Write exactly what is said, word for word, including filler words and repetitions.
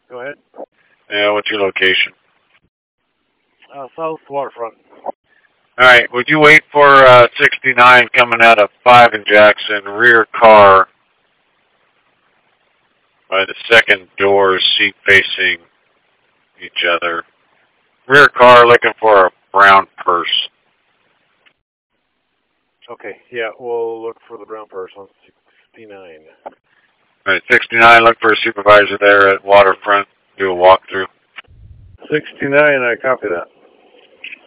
Go ahead. Yeah, what's your location? Uh, South Waterfront. All right, would you wait for uh, sixty-nine coming out of five and Jackson, rear car by the second door, seat facing each other. Rear car looking for a brown purse. Okay, yeah, we'll look for the brown purse on sixty-nine. All right, sixty-nine, look for a supervisor there at Waterfront. Do a walkthrough. sixty-nine, I copy that.